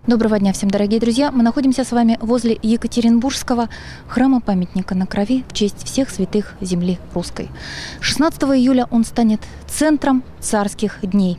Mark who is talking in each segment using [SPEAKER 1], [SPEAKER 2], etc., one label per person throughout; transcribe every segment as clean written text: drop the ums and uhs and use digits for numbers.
[SPEAKER 1] Доброго дня всем, дорогие друзья! Мы находимся с вами возле Екатеринбургского храма-памятника на Крови в честь всех святых земли русской. 16 июля он станет центром царских дней.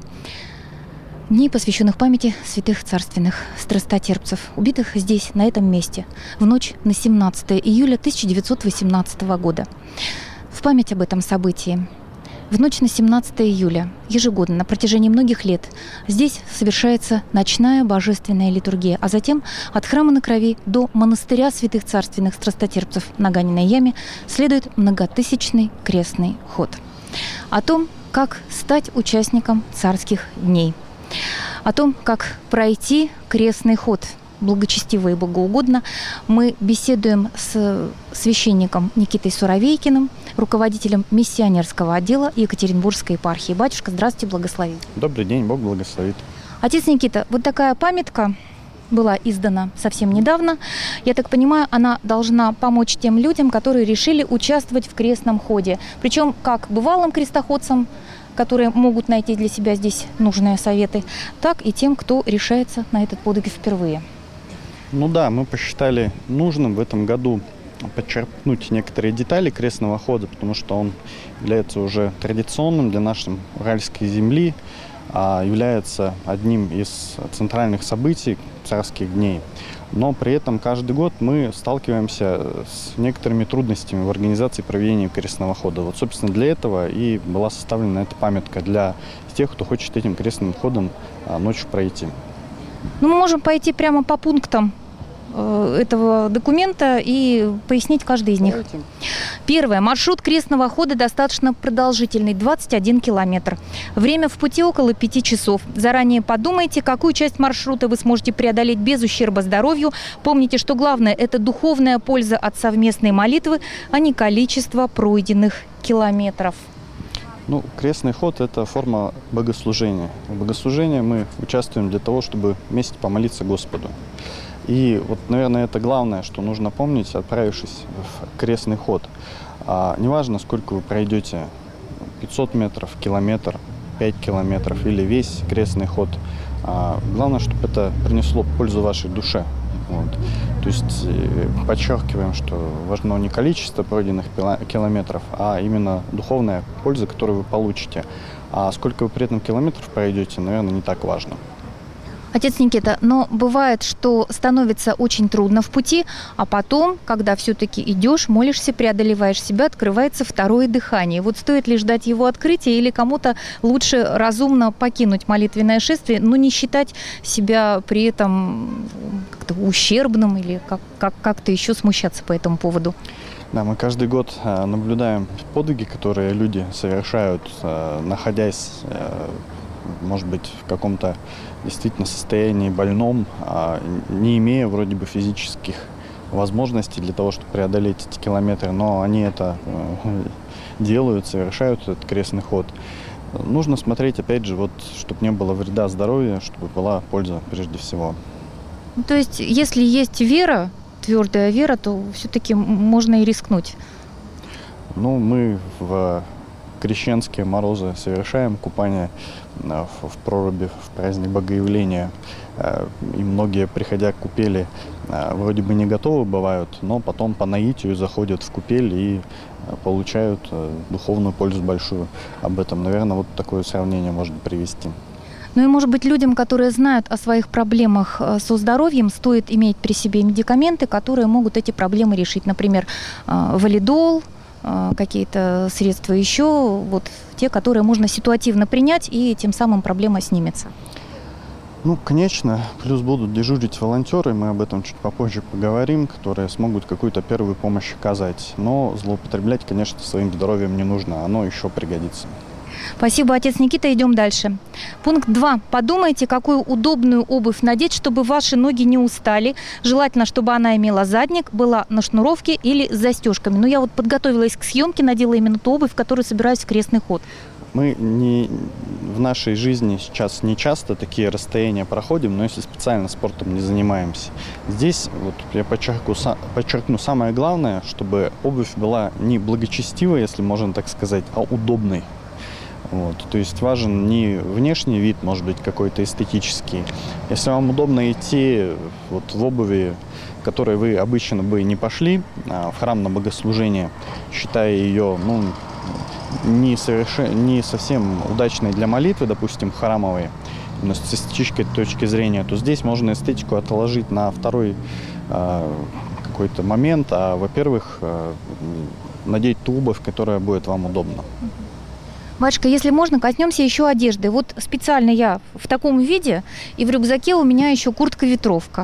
[SPEAKER 1] Дней, посвященных памяти святых царственных страстотерпцев, убитых здесь, на этом месте, в ночь на 17 июля 1918 года. В память об этом событии в ночь на 17 июля ежегодно на протяжении многих лет здесь совершается ночная божественная литургия, а затем от храма на Крови до монастыря святых царственных страстотерпцев на Ганиной яме следует многотысячный крестный ход. О том, как стать участником царских дней, о том, как пройти крестный ход благочестиво и богоугодно, мы беседуем с священником Никитой Суровейкиным, руководителем миссионерского отдела Екатеринбургской епархии. Батюшка, здравствуйте, благослови.
[SPEAKER 2] Добрый день, Бог благословит.
[SPEAKER 1] Отец Никита, вот такая памятка была издана совсем недавно. Я так понимаю, она должна помочь тем людям, которые решили участвовать в крестном ходе. Причем как бывалым крестоходцам, которые могут найти для себя здесь нужные советы, так и тем, кто решается на этот подвиг впервые.
[SPEAKER 2] Ну да, мы посчитали нужным в этом году подчеркнуть некоторые детали крестного хода, потому что он является уже традиционным для нашей уральской земли, является одним из центральных событий царских дней. Но при этом каждый год мы сталкиваемся с некоторыми трудностями в организации проведения крестного хода. Вот, собственно, для этого и была составлена эта памятка для тех, кто хочет этим крестным ходом ночью пройти.
[SPEAKER 1] Ну, мы можем пойти прямо по пунктам этого документа и пояснить каждый из них.
[SPEAKER 2] Давайте.
[SPEAKER 1] Первое. Маршрут крестного хода достаточно продолжительный, 21 километр. Время в пути около 5 часов. Заранее подумайте, какую часть маршрута вы сможете преодолеть без ущерба здоровью. Помните, что главное – это духовная польза от совместной молитвы, а не количество пройденных километров.
[SPEAKER 2] Ну, крестный ход – это форма богослужения. В богослужении мы участвуем для того, чтобы вместе помолиться Господу. И вот, наверное, это главное, что нужно помнить, отправившись в крестный ход. Неважно, сколько вы пройдете, 500 метров, километр, 5 километров или весь крестный ход. Главное, чтобы это принесло пользу вашей душе. Вот. То есть подчеркиваем, что важно не количество пройденных километров, а именно духовная польза, которую вы получите. А сколько вы при этом километров пройдете, наверное, не так важно.
[SPEAKER 1] Отец Никита, но бывает, что становится очень трудно в пути, а потом, когда все-таки идешь, молишься, преодолеваешь себя, открывается второе дыхание. Вот стоит ли ждать его открытия или кому-то лучше разумно покинуть молитвенное шествие, но не считать себя при этом как-то ущербным или как-то еще смущаться по этому поводу?
[SPEAKER 2] Да, мы каждый год наблюдаем подвиги, которые люди совершают, находясь, может быть, в каком-то действительно состоянии больном, не имея вроде бы физических возможностей для того, чтобы преодолеть эти километры, но они это делают, совершают этот крестный ход. Нужно смотреть, опять же, вот, чтобы не было вреда здоровью, чтобы была польза прежде всего.
[SPEAKER 1] То есть, если есть вера, твердая вера, то все-таки можно и рискнуть.
[SPEAKER 2] Ну, мы в крещенские морозы совершаем купание в проруби в праздник Богоявления. И многие, приходя к купели, вроде бы не готовы бывают, но потом по наитию заходят в купель и получают духовную пользу большую. Об этом, наверное, вот такое сравнение можно привести.
[SPEAKER 1] Ну и, может быть, людям, которые знают о своих проблемах со здоровьем, стоит иметь при себе медикаменты, которые могут эти проблемы решить. Например, валидол, какие-то средства еще, вот те, которые можно ситуативно принять, и тем самым проблема снимется.
[SPEAKER 2] Ну, конечно, плюс будут дежурить волонтеры, мы об этом чуть попозже поговорим, которые смогут какую-то первую помощь оказать. Но злоупотреблять, конечно, своим здоровьем не нужно, оно еще пригодится.
[SPEAKER 1] Спасибо, отец Никита. Идем дальше. Пункт 2. Подумайте, какую удобную обувь надеть, чтобы ваши ноги не устали. Желательно, чтобы она имела задник, была на шнуровке или с застежками. Но я вот подготовилась к съемке, надела именно ту обувь, в которую собираюсь в крестный ход.
[SPEAKER 2] Мы в нашей жизни сейчас не часто такие расстояния проходим, но если специально спортом не занимаемся. Здесь вот я подчеркну самое главное, чтобы обувь была не благочестивой, если можно так сказать, а удобной. Вот. То есть важен не внешний вид, может быть, какой-то эстетический. Если вам удобно идти вот в обуви, в которой вы обычно бы не пошли в храм на богослужение, считая ее не совсем удачной для молитвы, допустим, храмовой, но с эстетической точки зрения, то здесь можно эстетику отложить на второй какой-то момент, во-первых, надеть ту обувь, которая будет вам удобна.
[SPEAKER 1] Батюшка, если можно, коснемся еще одежды. Вот специально я в таком виде, и в рюкзаке у меня еще куртка-ветровка.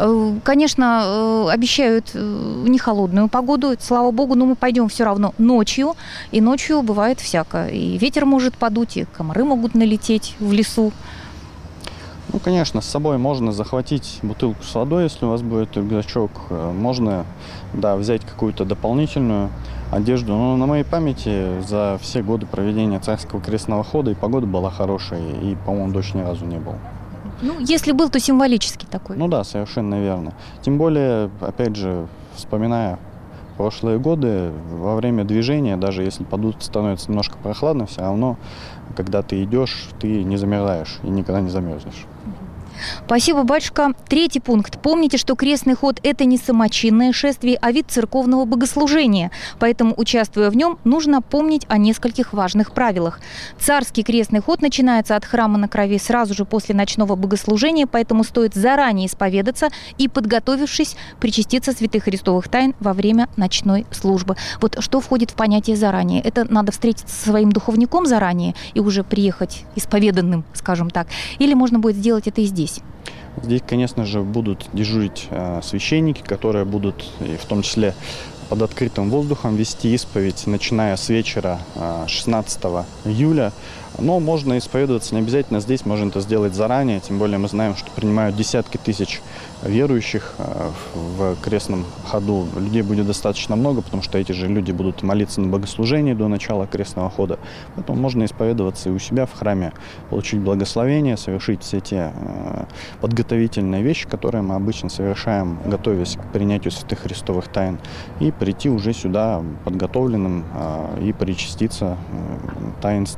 [SPEAKER 1] Конечно, обещают не холодную погоду, слава богу, но мы пойдем все равно ночью, и ночью бывает всякое. И ветер может подуть, и комары могут налететь в лесу.
[SPEAKER 2] Конечно, с собой можно захватить бутылку с водой, если у вас будет рюкзачок. Можно, взять какую-то дополнительную одежду. Но на моей памяти за все годы проведения царского крестного хода и погода была хорошая, и, по-моему, дождь ни разу не был.
[SPEAKER 1] Если был, то символический такой.
[SPEAKER 2] Совершенно верно. Тем более, опять же, вспоминая прошлые годы, во время движения, даже если становится немножко прохладно, все равно, когда ты идешь, ты не замерзаешь и никогда не замерзнешь.
[SPEAKER 1] Спасибо, батюшка. 3-й пункт. Помните, что крестный ход – это не самочинное шествие, а вид церковного богослужения. Поэтому, участвуя в нем, нужно помнить о нескольких важных правилах. Царский крестный ход начинается от храма на Крови сразу же после ночного богослужения, поэтому стоит заранее исповедаться и, подготовившись, причаститься святых христовых тайн во время ночной службы. Вот что входит в понятие «заранее»? Это надо встретиться со своим духовником заранее и уже приехать исповеданным, скажем так. Или можно будет сделать это и здесь?
[SPEAKER 2] Здесь, конечно же, будут дежурить священники, которые будут, и в том числе под открытым воздухом, вести исповедь, начиная с вечера 16 июля. Но можно исповедоваться не обязательно здесь, можно это сделать заранее. Тем более мы знаем, что принимают десятки тысяч верующих в крестном ходу. Людей будет достаточно много, потому что эти же люди будут молиться на богослужении до начала крестного хода. Поэтому можно исповедоваться и у себя в храме, получить благословение, совершить все те подготовительные вещи, которые мы обычно совершаем, готовясь к принятию святых христовых тайн, и прийти уже сюда подготовленным и причаститься тайн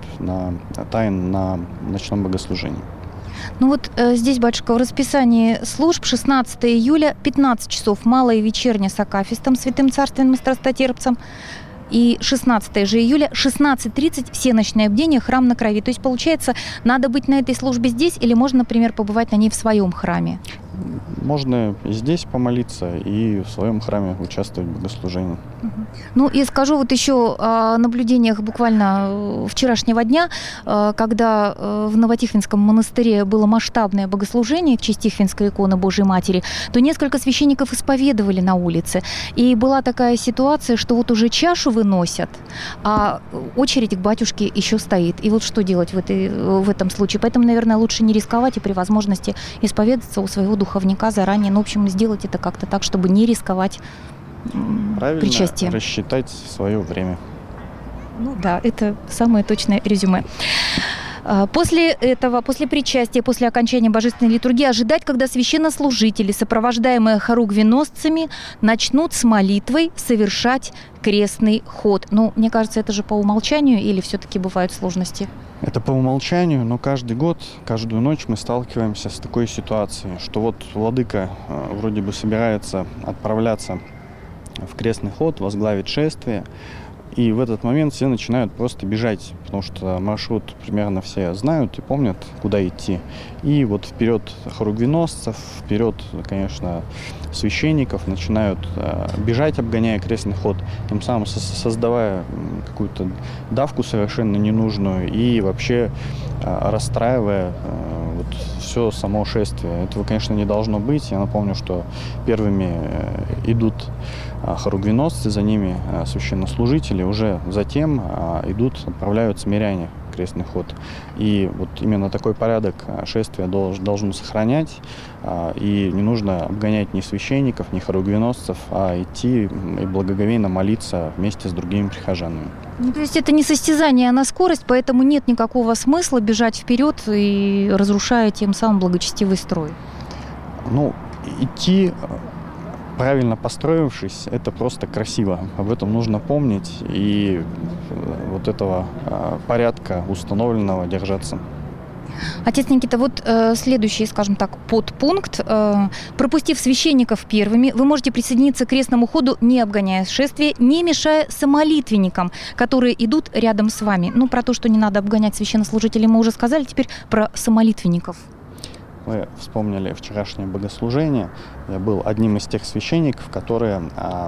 [SPEAKER 2] на ночном богослужении.
[SPEAKER 1] Здесь, батюшка, в расписании служб 16 июля, 15 часов малая и вечерняя с акафистом, святым царственным страстотерпцем, и 16 же июля, 16:30, все ночные бдения, храм на Крови. То есть, получается, надо быть на этой службе здесь или можно, например, побывать на ней в своем храме?
[SPEAKER 2] Можно и здесь помолиться, и в своем храме участвовать в богослужении.
[SPEAKER 1] И скажу еще о наблюдениях буквально вчерашнего дня, когда в Новотихвинском монастыре было масштабное богослужение в честь Тихвинской иконы Божией Матери, то несколько священников исповедовали на улице. И была такая ситуация, что уже чашу выносят, а очередь к батюшке еще стоит. И что делать в этом случае? Поэтому, наверное, лучше не рисковать и при возможности исповедаться у своего духовника заранее. Сделать это как-то так, чтобы не рисковать причастием.
[SPEAKER 2] Правильно рассчитать свое время.
[SPEAKER 1] Это самое точное резюме. После этого, после причастия, после окончания божественной литургии ожидать, когда священнослужители, сопровождаемые хоругвеносцами, начнут с молитвой совершать крестный ход. Мне кажется, это же по умолчанию или все-таки бывают сложности?
[SPEAKER 2] Это по умолчанию, но каждый год, каждую ночь мы сталкиваемся с такой ситуацией, что владыка вроде бы собирается отправляться в крестный ход, возглавить шествие, и в этот момент все начинают просто бежать, потому что маршрут примерно все знают и помнят, куда идти. И вперед хоругвеносцев, вперед, конечно, священников начинают бежать, обгоняя крестный ход, тем самым создавая какую-то давку совершенно ненужную и вообще расстраивая все само шествие. Этого, конечно, не должно быть. Я напомню, что первыми идут хоругвеносцы, за ними священнослужители, уже затем отправляются миряне в крестный ход. И именно такой порядок шествия должен сохранять, и не нужно обгонять ни священников, ни хоругвеносцев, а идти и благоговейно молиться вместе с другими прихожанами.
[SPEAKER 1] То есть это не состязание, а на скорость, поэтому нет никакого смысла бежать вперед и разрушая тем самым благочестивый строй.
[SPEAKER 2] Идти правильно построившись, это просто красиво. Об этом нужно помнить. И вот этого порядка установленного держаться.
[SPEAKER 1] Отец Никита, вот следующий, скажем так, подпункт. Пропустив священников первыми, вы можете присоединиться к крестному ходу, не обгоняя шествие, не мешая самолитвенникам, которые идут рядом с вами. Ну, про то, что не надо обгонять священнослужителей, мы уже сказали, теперь про самолитвенников.
[SPEAKER 2] Вы вспомнили вчерашнее богослужение. Я был одним из тех священников, которые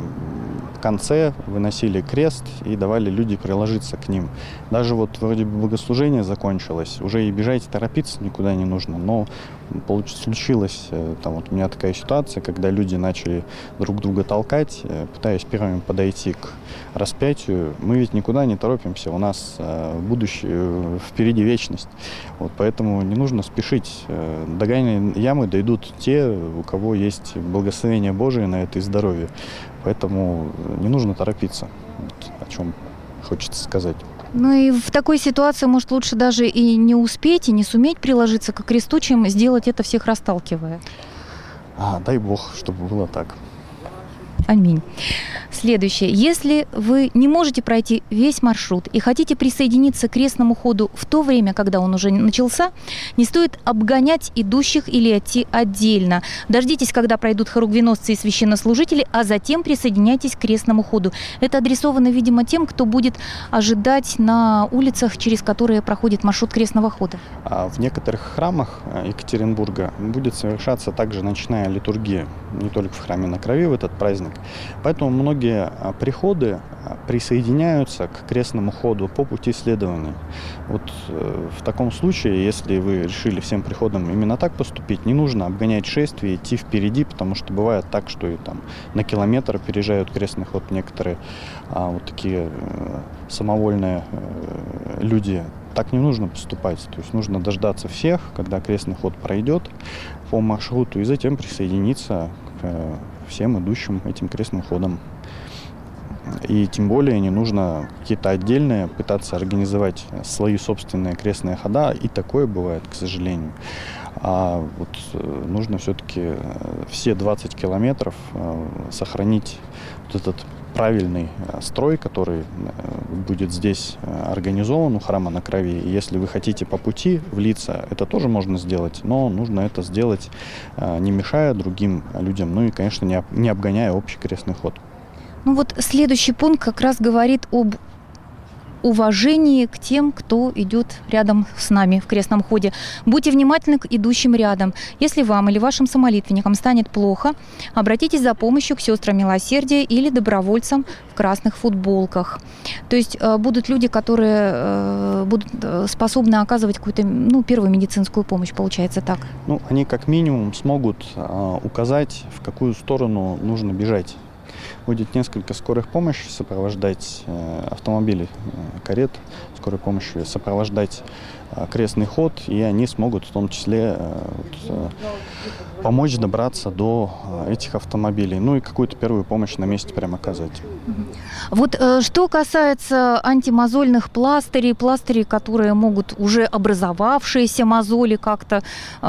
[SPEAKER 2] в конце выносили крест и давали людям приложиться к ним. Даже вот вроде бы богослужение закончилось, уже и бежать, торопиться никуда не нужно, но случилась там вот у меня такая ситуация, когда люди начали друг друга толкать, пытаясь первыми подойти к распятию. Мы ведь никуда не торопимся, у нас будущее, впереди вечность. Вот поэтому не нужно спешить. До гайной ямы дойдут те, у кого есть благословение Божие на это и здоровье. Поэтому не нужно торопиться, вот о чем хочется сказать.
[SPEAKER 1] Ну и в такой ситуации, может, лучше даже и не успеть, и не суметь приложиться к кресту, чем сделать это всех расталкивая.
[SPEAKER 2] Дай Бог, чтобы было так.
[SPEAKER 1] Аминь. Следующее. Если вы не можете пройти весь маршрут и хотите присоединиться к крестному ходу в то время, когда он уже начался, не стоит обгонять идущих или идти отдельно. Дождитесь, когда пройдут хоругвеносцы и священнослужители, а затем присоединяйтесь к крестному ходу. Это адресовано, видимо, тем, кто будет ожидать на улицах, через которые проходит маршрут крестного хода.
[SPEAKER 2] В некоторых храмах Екатеринбурга будет совершаться также ночная литургия, не только в храме на Крови в этот праздник. Поэтому многие приходы присоединяются к крестному ходу по пути следования. Вот в таком случае, если вы решили всем приходом именно так поступить, не нужно обгонять шествие, идти впереди, потому что бывает так, что и там на километр опережают крестный ход некоторые вот такие самовольные люди. Так не нужно поступать. То есть нужно дождаться всех, когда крестный ход пройдет по маршруту, и затем присоединиться к всем идущим этим крестным ходом. И тем более не нужно какие-то отдельные пытаться организовать свои собственные крестные хода, и такое бывает, к сожалению. А вот нужно все-таки все 20 километров сохранить вот этот правильный строй, который будет здесь организован у храма на Крови. И если вы хотите по пути влиться, это тоже можно сделать, но нужно это сделать, не мешая другим людям, ну и, конечно, не обгоняя общий крестный ход.
[SPEAKER 1] Ну вот следующий пункт как раз говорит об уважении к тем, кто идет рядом с нами в крестном ходе. Будьте внимательны к идущим рядом. Если вам или вашим самолитвенникам станет плохо, обратитесь за помощью к сестрам милосердия или добровольцам в красных футболках. То есть будут люди, которые будут способны оказывать какую-то первую медицинскую помощь, получается так?
[SPEAKER 2] Они как минимум смогут указать, в какую сторону нужно бежать. Будет несколько скорых помощи сопровождать автомобили, карет скорой помощи, сопровождать крестный ход, и они смогут в том числе помочь добраться до этих автомобилей, ну и какую-то первую помощь на месте прямо оказать.
[SPEAKER 1] Вот что касается антимозольных пластырей, которые могут уже образовавшиеся мозоли как-то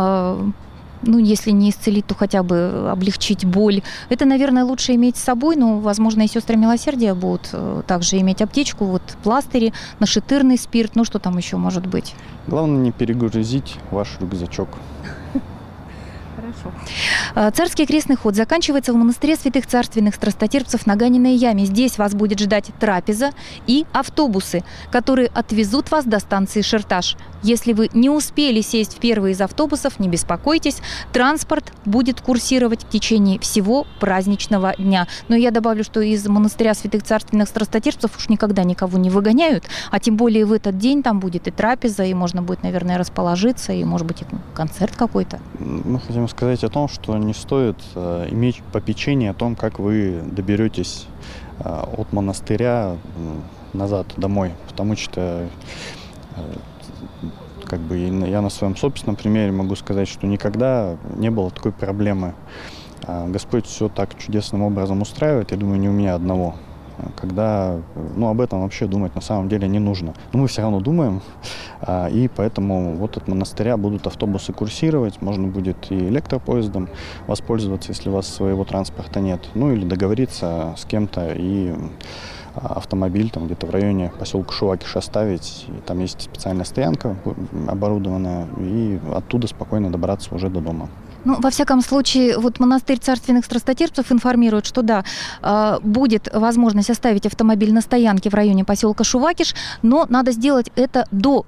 [SPEAKER 1] если не исцелить, то хотя бы облегчить боль. Это, наверное, лучше иметь с собой, но, возможно, и сестры милосердия будут также иметь аптечку, пластыри, нашатырный спирт, что там еще может быть.
[SPEAKER 2] Главное не перегрузить ваш рюкзачок.
[SPEAKER 1] Хорошо. Царский крестный ход заканчивается в монастыре святых царственных страстотерпцев на Ганиной яме. Здесь вас будет ждать трапеза и автобусы, которые отвезут вас до станции Шерташ. Если вы не успели сесть в первый из автобусов, не беспокойтесь, транспорт будет курсировать в течение всего праздничного дня. Но я добавлю, что из монастыря святых царственных страстотерпцев уж никогда никого не выгоняют, а тем более в этот день там будет и трапеза, и можно будет, наверное, расположиться, и, может быть, и концерт какой-то.
[SPEAKER 2] Мы хотим сказать о том, что не стоит иметь попечение о том, как вы доберетесь от монастыря назад домой, потому что я на своем собственном примере могу сказать, что никогда не было такой проблемы. Господь все так чудесным образом устраивает, я думаю, не у меня одного. Когда, об этом вообще думать на самом деле не нужно. Но мы все равно думаем, и поэтому от монастыря будут автобусы курсировать, можно будет и электропоездом воспользоваться, если у вас своего транспорта нет, или договориться с кем-то и автомобиль там где-то в районе поселка Шувакиш оставить. И там есть специальная стоянка оборудованная, и оттуда спокойно добраться уже до дома.
[SPEAKER 1] Ну, во всяком случае, вот монастырь царственных страстотерпцев информирует, что да, будет возможность оставить автомобиль на стоянке в районе поселка Шувакиш, но надо сделать это до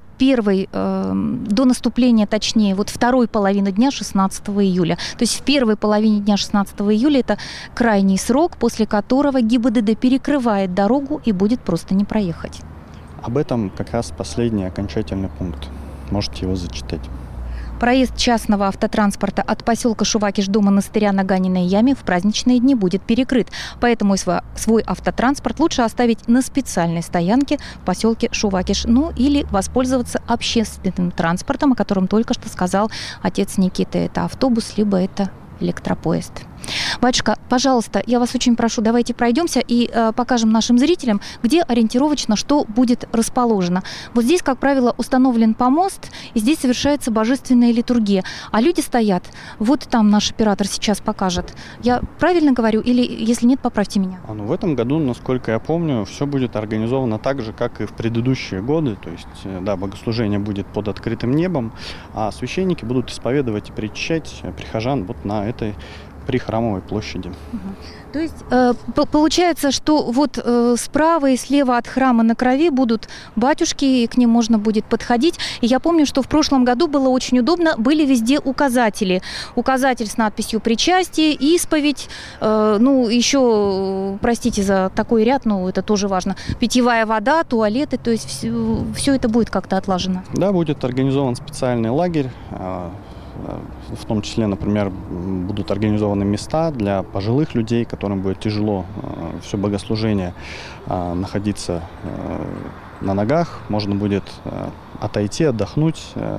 [SPEAKER 1] наступления, точнее, вот второй половины дня 16 июля. То есть в первой половине дня 16 июля это крайний срок, после которого ГИБДД перекрывает дорогу и будет просто не проехать.
[SPEAKER 2] Об этом как раз последний окончательный пункт. Можете его зачитать.
[SPEAKER 1] Проезд частного автотранспорта от поселка Шувакиш до монастыря на Ганиной яме в праздничные дни будет перекрыт. Поэтому свой автотранспорт лучше оставить на специальной стоянке в поселке Шувакиш. Ну или воспользоваться общественным транспортом, о котором только что сказал отец Никиты. Это автобус, либо это электропоезд. Батюшка, пожалуйста, я вас очень прошу, давайте пройдемся и покажем нашим зрителям, где ориентировочно что будет расположено. Вот здесь, как правило, установлен помост, и здесь совершается божественная литургия. А люди стоят, вот там наш оператор сейчас покажет. Я правильно говорю или, если нет, поправьте меня?
[SPEAKER 2] В этом году, насколько я помню, все будет организовано так же, как и в предыдущие годы. То есть, да, богослужение будет под открытым небом, а священники будут исповедовать и причащать прихожан вот на этой прихрамовой площади.
[SPEAKER 1] То есть получается, что вот справа и слева от храма на Крови будут батюшки, и к ним можно будет подходить. И я помню, что в прошлом году было очень удобно, были везде указатели. Указатель с надписью «Причастие», «Исповедь», ну, еще, простите за такой ряд, но это тоже важно, питьевая вода, туалеты, то есть все это будет как-то отлажено.
[SPEAKER 2] Да, будет организован специальный лагерь. В том числе, например, будут организованы места для пожилых людей, которым будет тяжело все богослужение находиться на ногах. Можно будет отойти, отдохнуть.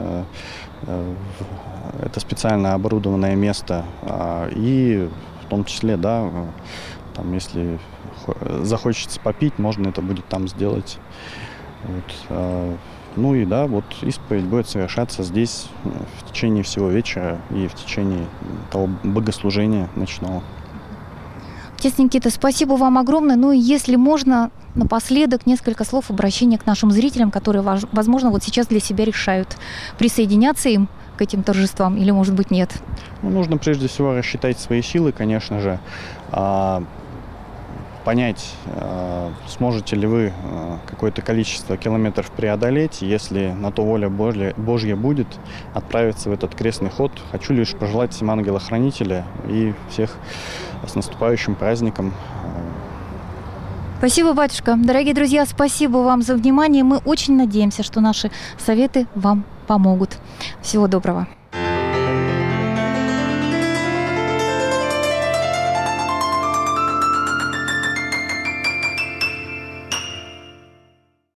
[SPEAKER 2] Это специально оборудованное место. И в том числе, да, там, если захочется попить, можно это будет там сделать. Вот. Ну и да, вот исповедь будет совершаться здесь в течение всего вечера и в течение того богослужения ночного.
[SPEAKER 1] Отец Никита, спасибо вам огромное. Ну и если можно, напоследок несколько слов обращения к нашим зрителям, которые, возможно, вот сейчас для себя решают, присоединяться им к этим торжествам или, может быть, нет.
[SPEAKER 2] Ну, нужно прежде всего рассчитать свои силы, конечно же, понять, сможете ли вы какое-то количество километров преодолеть. Если на то воля Божья будет, отправиться в этот крестный ход. Хочу лишь пожелать всем ангела-хранителя и всех с наступающим праздником.
[SPEAKER 1] Спасибо, батюшка. Дорогие друзья, спасибо вам за внимание. Мы очень надеемся, что наши советы вам помогут. Всего доброго.